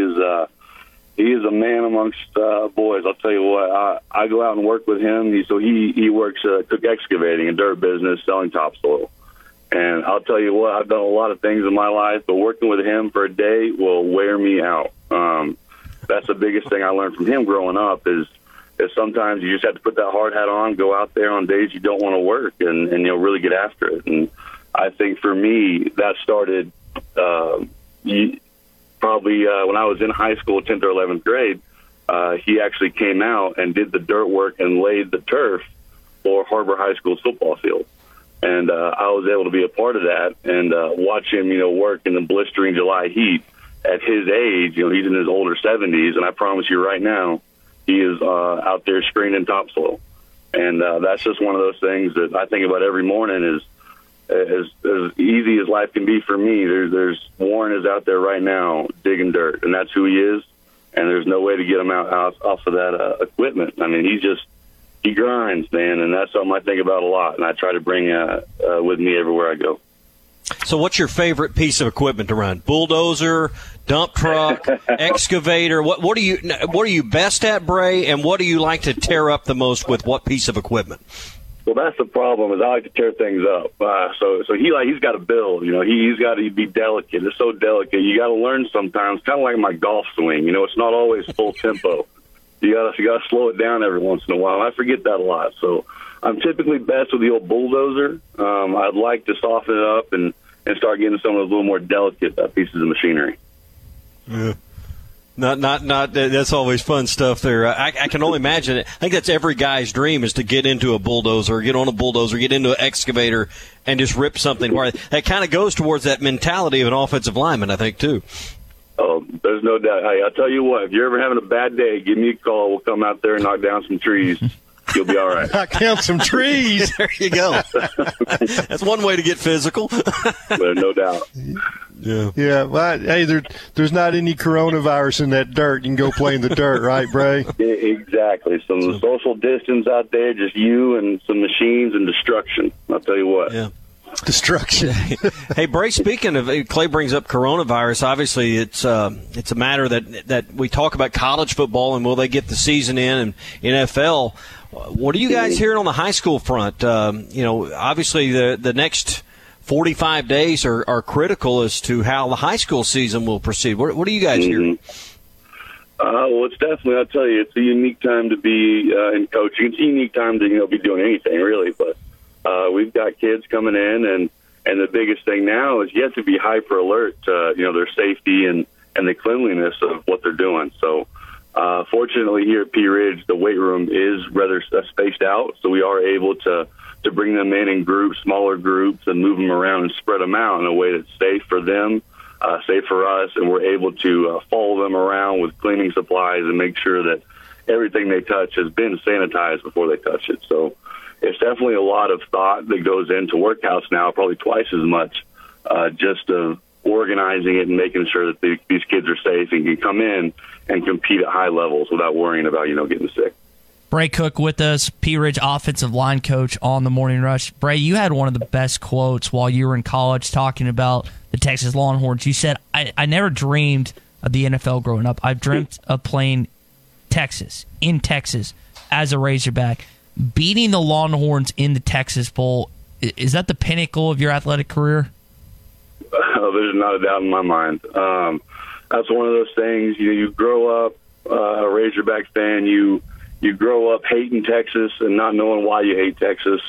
S2: is a man amongst boys. I'll tell you what, I go out and work with him. He works Cook Excavating, a dirt business, selling topsoil. And I'll tell you what, I've done a lot of things in my life, but working with him for a day will wear me out. That's the biggest thing I learned from him growing up is sometimes you just have to put that hard hat on, go out there on days you don't want to work, and you'll really get after it. And I think for me, that started probably when I was in high school, 10th or 11th grade. He actually came out and did the dirt work and laid the turf for Harbor High School's football field. And I was able to be a part of that and watch him, work in the blistering July heat at his age. He's in his older 70s, and I promise you right now, he is out there screening topsoil. And that's just one of those things that I think about every morning is as easy as life can be for me. There's Warren is out there right now digging dirt, and that's who he is. And there's no way to get him off of that equipment. I mean, he grinds, man, and that's something I think about a lot, and I try to bring with me everywhere I go.
S8: So what's your favorite piece of equipment to run? Bulldozer, dump truck, excavator? What are you best at, Bray, and what do you like to tear up the most with what piece of equipment?
S2: Well, that's the problem. Is I like to tear things up. So he's got to build. He's got to be delicate. It's so delicate. You got to learn sometimes. Kind of like my golf swing. It's not always full tempo. You got to slow it down every once in a while. I forget that a lot. So I'm typically best with the old bulldozer. I'd like to soften it up and start getting some of those little more delicate pieces of machinery.
S8: Yeah. Not. That's always fun stuff there. I can only imagine it. I think that's every guy's dream is to get into a bulldozer, get on a bulldozer, get into an excavator, and just rip something. Where that kind of goes towards that mentality of an offensive lineman, I think, too.
S2: Oh, there's no doubt. Hey, I'll tell you what. If you're ever having a bad day, give me a call. We'll come out there and knock down some trees. You'll be all right.
S10: Knock down some trees.
S8: There you go. That's one way to get physical.
S2: No doubt.
S10: Yeah. Well, hey, there's not any coronavirus in that dirt. You can go play in the dirt, right, Bray?
S2: Exactly. Some social distance out there, just you and some machines and destruction. I'll tell you what.
S8: Yeah.
S10: Destruction.
S8: Hey, Bray, speaking of, Clay brings up coronavirus. Obviously, it's a matter that we talk about college football and will they get the season in and NFL. What are you guys hearing on the high school front? Obviously the next 45 days are critical as to how the high school season will proceed. What are you guys hearing?
S2: Well, it's definitely, I'll tell you, it's a unique time to be in coaching. It's a unique time to be doing anything, really. But we've got kids coming in, and the biggest thing now is you have to be hyper alert to their safety and the cleanliness of what they're doing. So fortunately here at Pea Ridge, the weight room is rather spaced out, so we are able to bring them in groups, smaller groups, and move them around and spread them out in a way that's safe for them, safe for us, and we're able to follow them around with cleaning supplies and make sure that everything they touch has been sanitized before they touch it. So it's definitely a lot of thought that goes into workouts now, probably twice as much, just of organizing it and making sure that these kids are safe and can come in and compete at high levels without worrying about, getting sick.
S7: Bray Cook with us, Pea Ridge offensive line coach on the Morning Rush. Bray, you had one of the best quotes while you were in college talking about the Texas Longhorns. You said, I never dreamed of the NFL growing up. I've dreamt of playing in Texas as a Razorback. Beating the Longhorns in the Texas Bowl, is that the pinnacle of your athletic career?
S2: There's not a doubt in my mind. That's one of those things, you grow up a Razorback fan, you grow up hating Texas and not knowing why you hate Texas.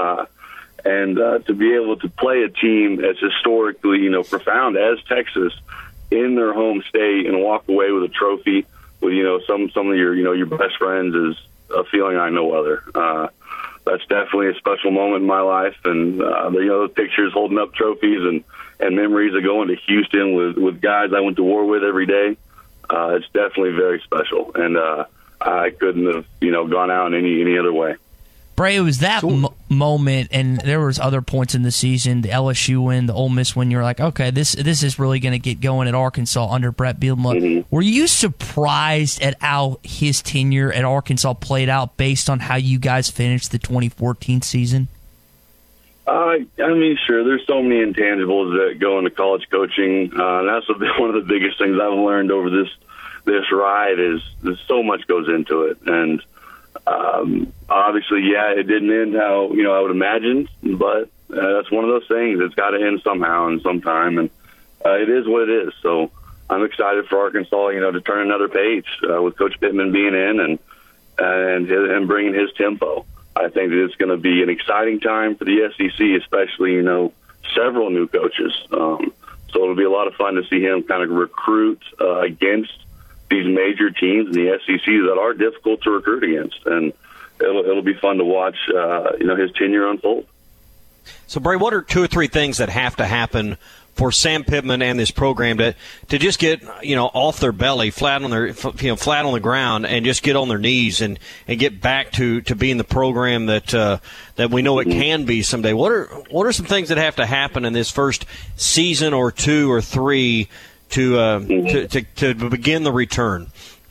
S2: And to be able to play a team as historically, profound as Texas in their home state and walk away with a trophy with, some of your best friends is a feeling I know other. That's definitely a special moment in my life. And, those pictures holding up trophies and memories of going to Houston with guys I went to war with every day. It's definitely very special. And, I couldn't have, gone out in any other way.
S7: Bray, it was that moment, and there was other points in the season, the LSU win, the Ole Miss win. You were like, okay, this is really going to get going at Arkansas under Brett Bielema. Mm-hmm. Were you surprised at how his tenure at Arkansas played out based on how you guys finished the 2014 season?
S2: Sure. There's so many intangibles that go into college coaching. And that's one of the biggest things I've learned over this ride is so much goes into it. And obviously, it didn't end how, I would imagine, but that's one of those things. It's got to end somehow and sometime, and it is what it is. So I'm excited for Arkansas, to turn another page with Coach Pittman being in and bringing his tempo. I think that it's going to be an exciting time for the SEC, especially, several new coaches. So it'll be a lot of fun to see him kind of recruit against these major teams in the SEC that are difficult to recruit against, and it'll be fun to watch, his tenure unfold.
S8: So, Bray, what are 2 or 3 things that have to happen for Sam Pittman and this program to just get off their belly, flat on the ground, and just get on their knees and get back to being the program that we know it can be someday? What are some things that have to happen in this first season or 2 or 3 to begin the return?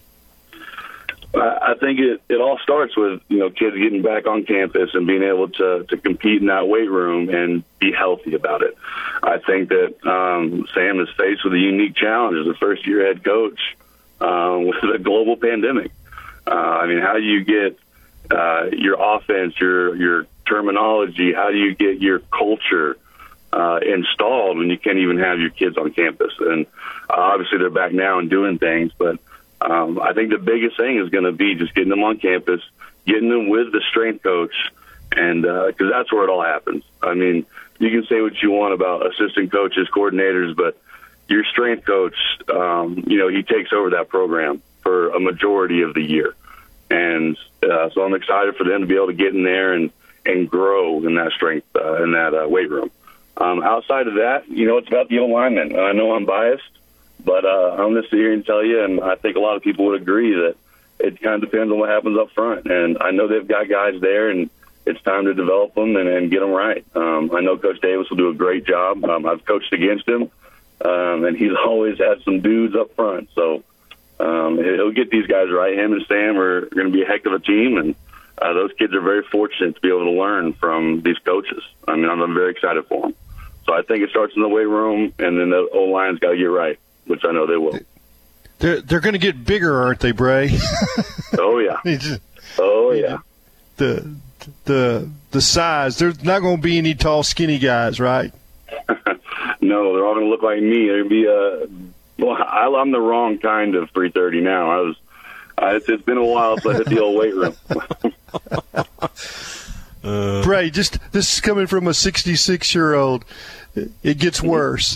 S2: I think it all starts with kids getting back on campus and being able to compete in that weight room and be healthy about it. I think that Sam is faced with a unique challenge as a first-year head coach with a global pandemic. How do you get your offense, your terminology? How do you get your culture installed when you can't even have your kids on campus? And obviously they're back now and doing things, but I think the biggest thing is going to be just getting them on campus, getting them with the strength coach, and because that's where it all happens. I mean, you can say what you want about assistant coaches, coordinators, but your strength coach, he takes over that program for a majority of the year. And so I'm excited for them to be able to get in there and grow in that strength, in that weight room. Outside of that, it's about the alignment. I know I'm biased, but I'm going to sit here and tell you, and I think a lot of people would agree, that it kind of depends on what happens up front. And I know they've got guys there, and it's time to develop them and get them right. I know Coach Davis will do a great job. I've coached against him, and he's always had some dudes up front. So he'll get these guys right. Him and Sam are going to be a heck of a team, and those kids are very fortunate to be able to learn from these coaches. I mean, I'm very excited for them. So I think it starts in the weight room, and then the O-line's got to get right, which I know they will.
S10: They're going to get bigger, aren't they, Bray?
S2: Oh, yeah. Oh, yeah.
S10: The size, there's not going to be any tall, skinny guys, right?
S2: No, they're all going to look like me. There'd be I'm the wrong kind of 330 now. It's been a while since I hit the old weight room.
S10: Bray, this is coming from a 66-year-old. It gets worse.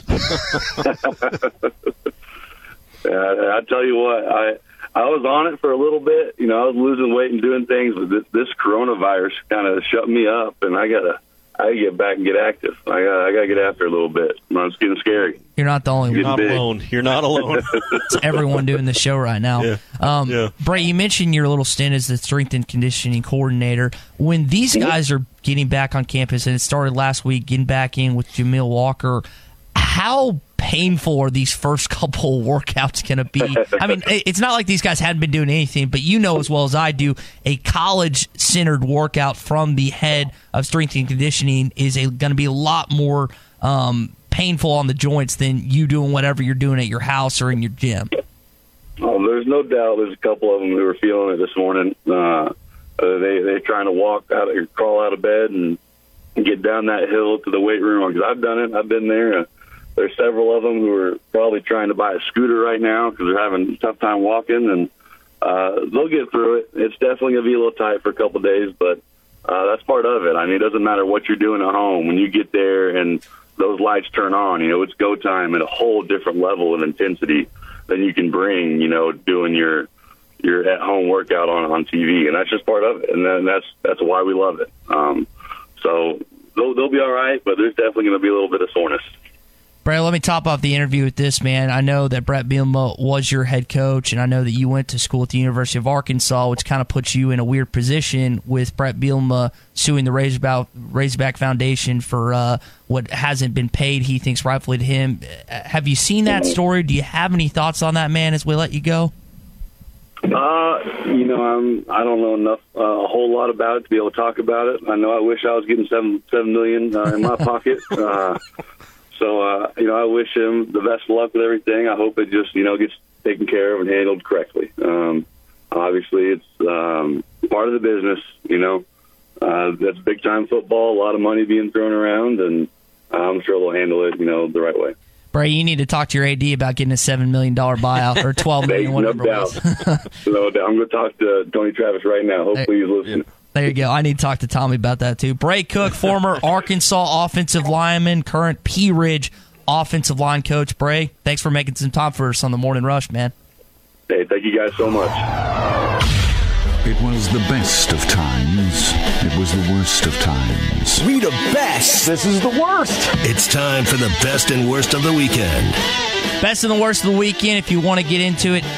S2: I tell you what, I was on it for a little bit. I was losing weight and doing things, but this coronavirus kind of shut me up, and I gotta get back and get active. I gotta get after it a little bit. It's getting scary.
S7: You're not the only one.
S8: You're not alone.
S7: It's everyone doing the show right now.
S8: Yeah.
S7: Bray, you mentioned your little stint as the strength and conditioning coordinator. When these guys are getting back on campus, and it started last week, getting back in with Jamil Walker, how painful are these first couple workouts going to be? I mean, it's not like these guys hadn't been doing anything, but you know as well as I do, a college-centered workout from the head of strength and conditioning is going to be a lot more painful on the joints than you doing whatever you're doing at your house or in your gym.
S2: Oh, there's no doubt there's a couple of them who were feeling it this morning. They're trying to crawl out of bed and get down that hill to the weight room. Because I've done it. I've been there. There's several of them who are probably trying to buy a scooter right now because they're having a tough time walking, and they'll get through it. It's definitely going to be a little tight for a couple of days, but that's part of it. I mean, it doesn't matter what you're doing at home. When you get there and those lights turn on, it's go time at a whole different level of intensity than you can bring, doing your at-home workout on TV, and that's just part of it, and then that's why we love it. So they'll be all right, but there's definitely going to be a little bit of soreness.
S7: Brett, let me top off the interview with this, man. I know that Brett Bielema was your head coach, and I know that you went to school at the University of Arkansas, which kind of puts you in a weird position with Brett Bielema suing the Razorback Foundation for what hasn't been paid, he thinks, rightfully to him. Have you seen that story? Do you have any thoughts on that, man, as we let you go?
S2: I don't know enough, a whole lot about it to be able to talk about it. I know I wish I was getting $7 million in my pocket. So, I wish him the best of luck with everything. I hope it just, gets taken care of and handled correctly. Obviously, it's part of the business, That's big-time football, a lot of money being thrown around, and I'm sure they'll handle it, the right way.
S7: Bray, you need to talk to your AD about getting a $7 million buyout or $12 million, whatever it was.
S2: No doubt. I'm going to talk to Tony Travis right now. Hopefully he's listening.
S7: There you go. I need to talk to Tommy about that, too. Bray Cook, former Arkansas offensive lineman, current Pea Ridge offensive line coach. Bray, thanks for making some time for us on the Morning Rush, man.
S2: Hey, thank you guys so much.
S11: It was the best of times. It was the worst of times.
S12: We the best. This is the worst.
S3: It's time for the best and worst of the weekend.
S7: Best and the worst of the weekend, if you want to get into it,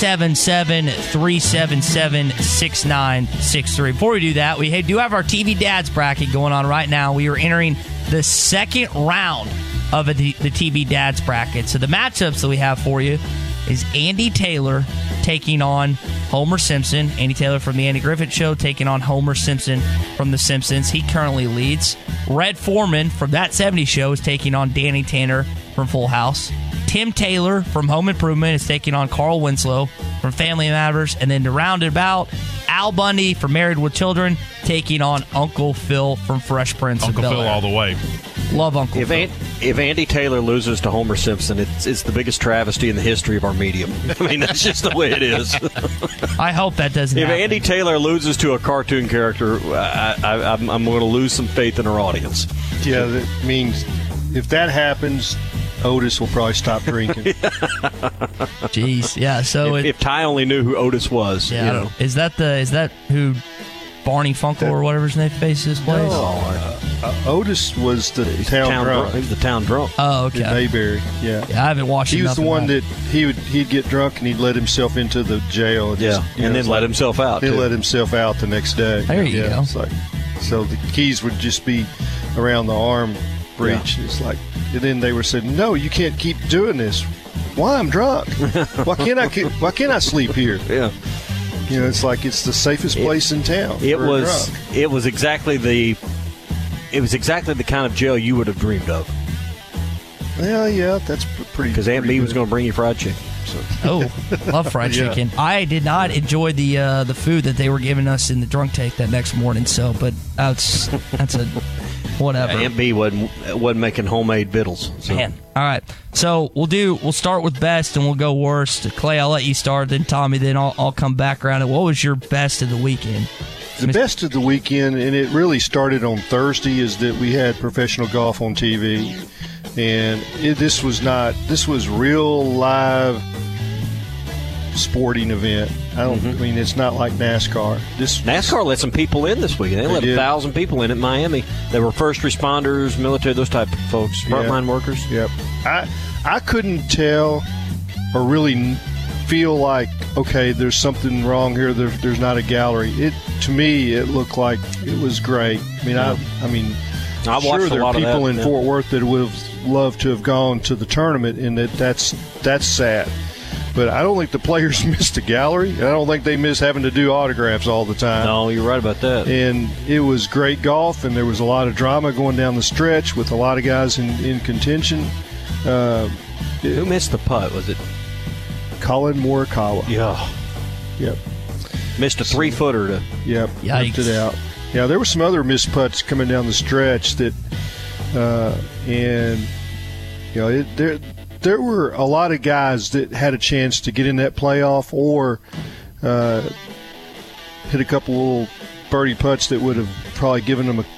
S7: 877-377-6963. Before we do that, we do have our TV Dads bracket going on right now. We are entering the second round of the TV Dads bracket. So the matchups that we have for you is Andy Taylor taking on Homer Simpson. Andy Taylor from The Andy Griffith Show taking on Homer Simpson from The Simpsons. He currently leads. Red Foreman from That 70s Show is taking on Danny Tanner from Full House. Tim Taylor from Home Improvement is taking on Carl Winslow from from Family Matters. And then to round it out, Al Bundy from Married with Children taking on Uncle Phil from Fresh Prince of Bel-Air.
S13: Uncle Phil all the way.
S7: Love Uncle Phil.
S8: If Andy Taylor loses to Homer Simpson, it's the biggest travesty in the history of our medium. I mean, that's just the way it is.
S7: I hope that doesn't happen.
S8: If Andy Taylor loses to a cartoon character, I'm going to lose some faith in our audience.
S10: Yeah, that means if that happens, Otis will probably stop drinking.
S7: Jeez, yeah. So
S8: if Ty only knew who Otis was,
S7: yeah,
S8: you know.
S7: Is that who Barney Funkel or whatever his name faces plays?
S10: Otis was the town drunk.
S8: He was the town drunk.
S7: Oh, okay.
S10: In Mayberry, yeah.
S7: I haven't watched.
S10: He was the one that he'd get drunk and he'd let himself into the jail. And
S8: then let himself out.
S10: He'd let himself out the next day.
S7: There you go.
S10: It's like, so the keys would just be around the arm breach.
S8: Yeah.
S10: It's like, and then they were saying, "No, you can't keep doing this. Why? I'm drunk. Why can't I sleep here?"
S8: Yeah.
S10: You know, it's like it's the safest place in town.
S8: It was exactly the kind of jail you would have dreamed of.
S10: Well, yeah, that's pretty.
S8: Because Aunt B was going to bring you fried chicken. So.
S7: Oh, love fried chicken. I did not enjoy the food that they were giving us in the drunk tank that next morning. So, but that's a whatever.
S8: Aunt B wasn't making homemade victuals. So.
S7: Man. All right. So we'll start with best and we'll go worst. Clay, I'll let you start. Then Tommy. Then I'll come back around it. What was your best of the weekend?
S10: The best of the weekend, and it really started on Thursday, is that we had professional golf on TV, and this was real live sporting event. I mean, it's not like NASCAR.
S8: NASCAR let some people in this weekend. They let 1,000 people in at Miami. They were first responders, military, those type of folks, frontline workers.
S10: Yep. I couldn't tell or really feel like, okay, there's something wrong here. There's not a gallery. To me, it looked like it was great. I mean, I'm sure there are people in Fort Worth that would have loved to have gone to the tournament, and that's sad. But I don't think the players missed the gallery. I don't think they miss having to do autographs all the time.
S8: No, you're right about that.
S10: And it was great golf, and there was a lot of drama going down the stretch with a lot of guys in contention.
S8: Who missed the putt? Was it
S10: Colin Morikawa?
S8: Yeah.
S10: Yep.
S8: Missed a 3-footer to.
S10: Yep. Left it out. Yeah, there were some other missed putts coming down the stretch that, and you know, there were a lot of guys that had a chance to get in that playoff or hit a couple little birdie putts that would have probably given them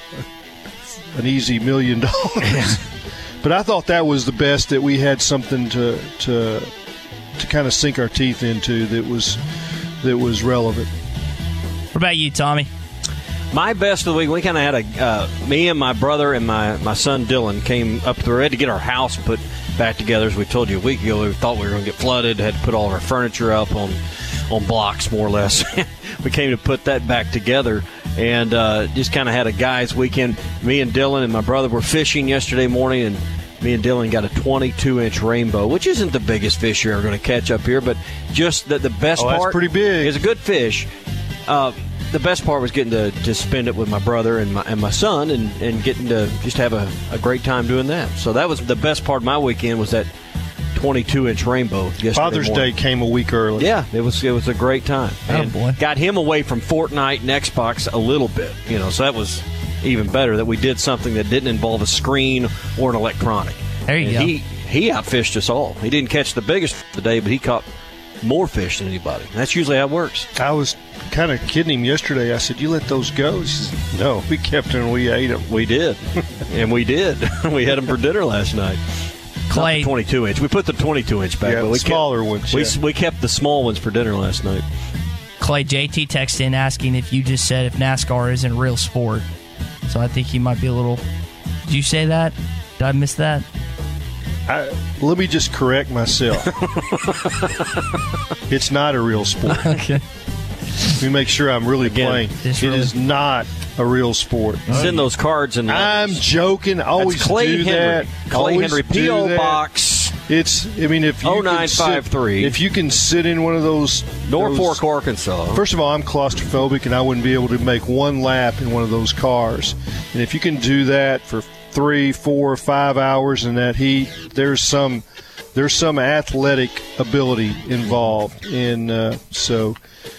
S10: an easy $1 million. But I thought that was the best, that we had something to kind of sink our teeth into that was relevant.
S7: What about you, Tommy?
S8: My best of the week, we kind of had me and my brother and my son Dylan came up there. We had to get our house put back together, as we told you a week ago. We thought we were going to get flooded, had to put all of our furniture up on blocks, more or less. We came to put that back together and just kind of had a guy's weekend. Me and Dylan and my brother were fishing yesterday morning, and me and Dylan got a 22-inch rainbow, which isn't the biggest fish you're ever going to catch up here, but just the best part.
S10: That's pretty big.
S8: It's a good fish. The best part was getting to spend it with my brother and my son and getting to just have a great time doing that. So that was the best part of my weekend, was that 22-inch rainbow yesterday
S10: Father's
S8: morning.
S10: Day came a week early.
S8: Yeah, it was a great time. And
S7: boy.
S8: Got him away from Fortnite and Xbox a little bit, so that was even better, that we did something that didn't involve a screen or an electronic.
S7: There you go.
S8: He outfished us all. He didn't catch the biggest of the day, but he caught more fish than anybody. That's usually how it works.
S10: I was kind of kidding him yesterday. I said, "You let those go?" He said, "No, we kept them and we ate them."
S8: We did. And we did. We had them for dinner last night.
S7: Clay.
S8: 22-inch. We put the 22-inch back.
S10: Yeah,
S8: but
S10: the smaller ones.
S8: We kept the small ones for dinner last night.
S7: Clay, JT texted in asking if you just said if NASCAR isn't a real sport. So I think he might be a little... Did you say that? Did I miss that?
S10: Let me just correct myself. It's not a real sport.
S7: Okay.
S10: Let me make sure I'm really playing. It is not a real sport.
S8: Send those cards and
S10: I'm joking. Always
S8: That's Clay
S10: do
S8: Henry.
S10: that.
S8: Clay
S10: Always
S8: Henry, P.O.
S10: that.
S8: Box.
S10: If you
S8: 0953.
S10: if you can sit in one of those
S8: Norfolk, Arkansas.
S10: First of all, I'm claustrophobic, and I wouldn't be able to make one lap in one of those cars. And if you can do that for 3, 4, 5 hours in that heat, there's some there's some athletic ability involved, and so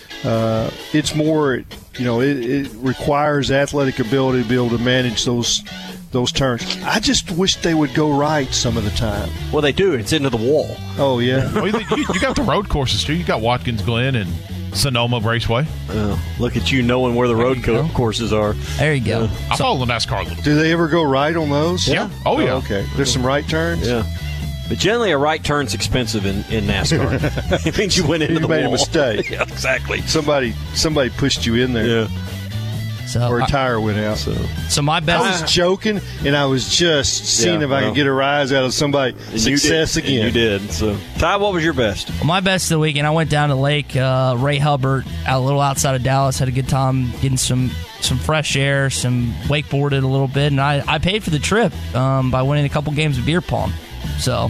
S10: it's more. It requires athletic ability to be able to manage those turns. I just wish they would go right some of the time.
S8: Well, they do. It's into the wall.
S10: Oh, yeah.
S13: Well, you got the road courses, too. You got Watkins Glen and Sonoma Raceway.
S8: Look at you knowing where the road courses are.
S7: There you go.
S13: I follow the NASCAR a little bit.
S10: Do they ever go right on those?
S13: Yeah. Oh, yeah.
S10: Okay. There's some right turns?
S8: Yeah. But generally, a right turn's expensive in NASCAR. It means you went into the wall.
S10: You made a mistake.
S8: Yeah, exactly.
S10: Somebody pushed you in there.
S8: Yeah.
S10: Or a tire went out.
S7: So my best.
S10: I was joking, and I was just seeing if I could get a rise out of somebody. Success again.
S8: You did. So, Ty, what was your best?
S7: My best of the weekend, I went down to Lake Ray Hubbard, a little outside of Dallas. Had a good time getting some fresh air, some wakeboarded a little bit, and I paid for the trip by winning a couple games of beer pong. So.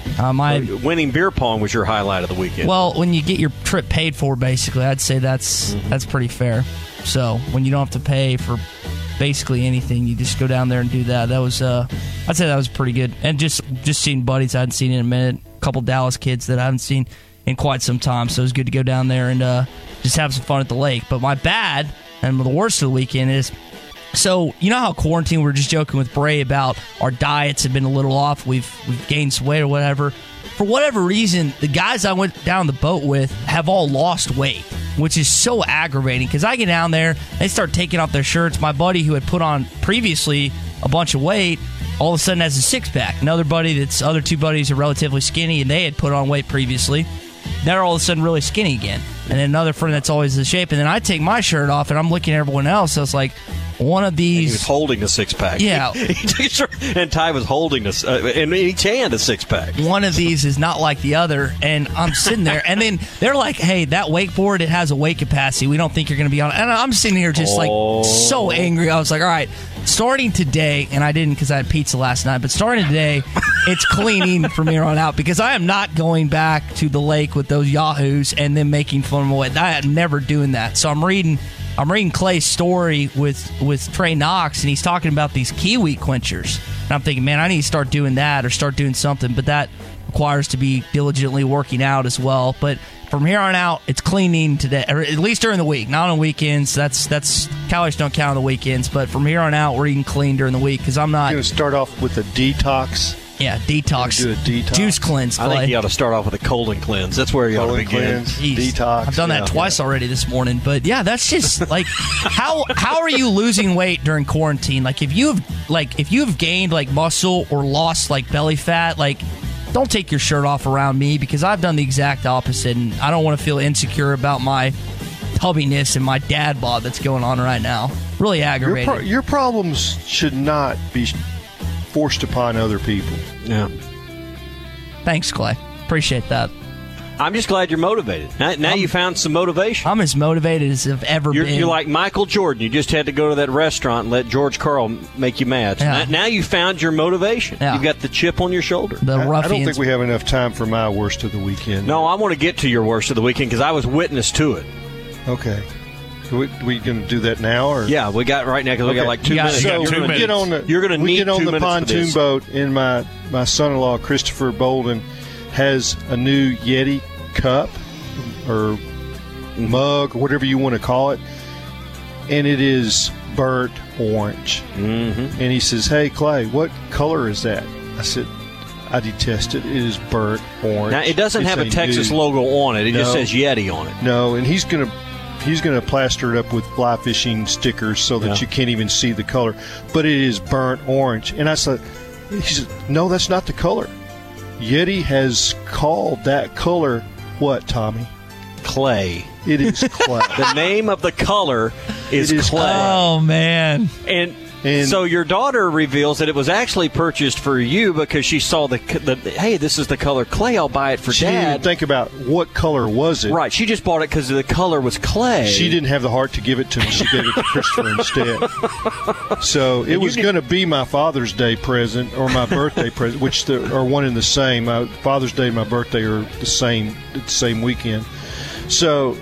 S8: Winning beer pong was your highlight of the weekend.
S7: Well, when you get your trip paid for, basically, I'd say that's pretty fair. So when you don't have to pay for basically anything, you just go down there and do that. That was, I'd say that was pretty good. And just seeing buddies I hadn't seen in a minute, a couple Dallas kids that I haven't seen in quite some time. So it was good to go down there and just have some fun at the lake. But my bad and the worst of the weekend is. So, you know how quarantine, we were just joking with Bray about our diets have been a little off. We've gained some weight or whatever. For whatever reason, the guys I went down the boat with have all lost weight, which is so aggravating because I get down there, they start taking off their shirts. My buddy who had put on previously a bunch of weight all of a sudden has a six-pack. Another buddy other two buddies are relatively skinny, and they had put on weight previously. They're all of a sudden really skinny again. And then another friend that's always in shape. And then I take my shirt off, and I'm looking at everyone else. I was like, one of these.
S8: And he was holding a six-pack.
S7: Yeah.
S8: He took his shirt, and Ty was holding in each hand a six-pack.
S7: One of these is not like the other, and I'm sitting there. And then they're like, hey, that wakeboard, it has a weight capacity. We don't think you're going to be on it. And I'm sitting here just so angry. I was like, all right, starting today, and I didn't because I had pizza last night, but starting today, it's cleaning from here on out because I am not going back to the lake with those yahoos and then making fun of them. I am never doing that. So I'm reading Clay's story with Trey Knox, and he's talking about these kiwi quenchers. And I'm thinking, man, I need to start doing that or start doing something. But that requires to be diligently working out as well. But from here on out, it's cleaning today, or at least during the week, not on weekends. That's calories don't count on the weekends. But from here on out, we're eating clean during the week because I'm not.
S10: You're going to start off with a detox.
S7: Yeah, detox.
S10: Do a detox.
S7: Juice cleanse.
S8: I think you ought to start off with a colon cleanse. That's where you ought to begin.
S10: Detox.
S7: I've done that twice already this morning. But yeah, that's just like how are you losing weight during quarantine? Like if you've gained like muscle or lost like belly fat, like don't take your shirt off around me because I've done the exact opposite, and I don't want to feel insecure about my tubbiness and my dad bod that's going on right now. Really aggravating.
S10: Your problems should not be forced upon other people.
S8: Yeah.
S7: Thanks, Clay. Appreciate that.
S8: I'm just glad you're motivated. Now you found some motivation.
S7: I'm as motivated as I've ever been.
S8: You're like Michael Jordan. You just had to go to that restaurant and let George Karl make you mad. So now you found your motivation. Yeah. You've got the chip on your shoulder.
S10: I don't think we have enough time for my worst of the weekend.
S8: No, I want to get to your worst of the weekend because I was witness to it.
S10: Okay. We going to do that now, or
S8: yeah, we got right now because we got like 2 minutes.
S10: So
S8: you're going to need
S10: get on
S8: 2
S10: the
S8: minutes
S10: pontoon boat, and my son-in-law Christopher Bolden has a new Yeti cup or mug, or whatever you want to call it, and it is burnt orange.
S8: Mm-hmm.
S10: And he says, "Hey Clay, what color is that?" I said, "I detest it. It is burnt orange."
S8: Now it doesn't have a Texas logo on it. It just says Yeti on it.
S10: No, and he's going to plaster it up with fly fishing stickers so that you can't even see the color. But it is burnt orange. And he said, no, that's not the color. Yeti has called that color what, Tommy?
S8: Clay.
S10: It is clay.
S8: The name of the color is clay.
S7: Oh, man.
S8: And so your daughter reveals that it was actually purchased for you because she saw the hey, this is the color clay. I'll buy it for
S10: she
S8: Dad.
S10: She didn't even think about what color was it.
S8: Right. She just bought it because the color was clay.
S10: She didn't have the heart to give it to me. She gave it to Christopher instead. So it was going to be my Father's Day present or my birthday present, which are one and the same. Father's Day and my birthday are the same weekend. So,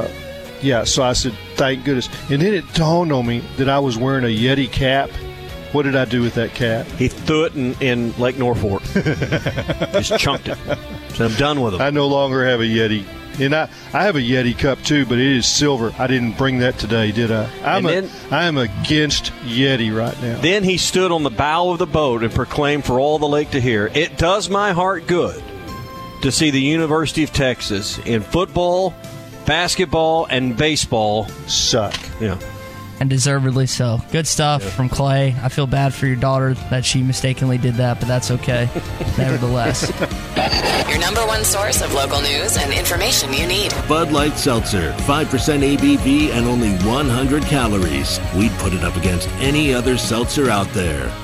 S10: so I said, thank goodness. And then it dawned on me that I was wearing a Yeti cap What did I do with that cat?
S8: He threw it in Lake Norfolk. Just chunked it. So I'm done with him.
S10: I no longer have a Yeti. And I have a Yeti cup too, but it is silver. I didn't bring that today, did I? I am against Yeti right now.
S8: Then he stood on the bow of the boat and proclaimed for all the lake to hear, "It does my heart good to see the University of Texas in football, basketball, and baseball
S10: suck."
S8: Yeah.
S7: And deservedly so. Good stuff from Clay. I feel bad for your daughter that she mistakenly did that, but that's okay. Nevertheless.
S14: Your number one source of local news and information you need.
S3: Bud Light Seltzer, 5% ABV and only 100 calories. We'd put it up against any other seltzer out there.